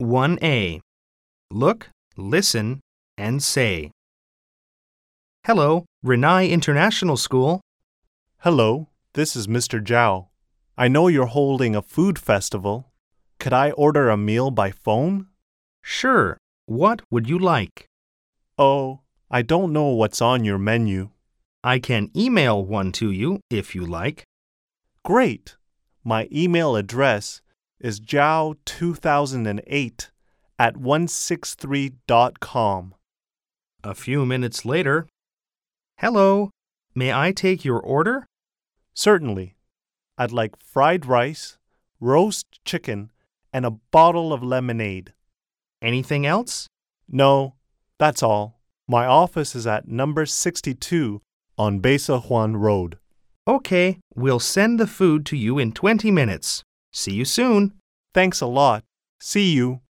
1A. Look, listen, and say. Hello, Renai International School. Hello, this is Mr. Zhao. I know you're holding a food festival. Could I order a meal by phone? Sure. What would you like? Oh, I don't know what's on your menu. I can email one to you if you like. Great! My email address is zhao2008@163.com. A few minutes later. Hello, may I take your order? Certainly. I'd like fried rice, roast chicken, and a bottle of lemonade. Anything else? No, that's all. My office is at number 62 on Besa Juan Road. Okay, we'll send the food to you in 20 minutes. See you soon. Thanks a lot. See you.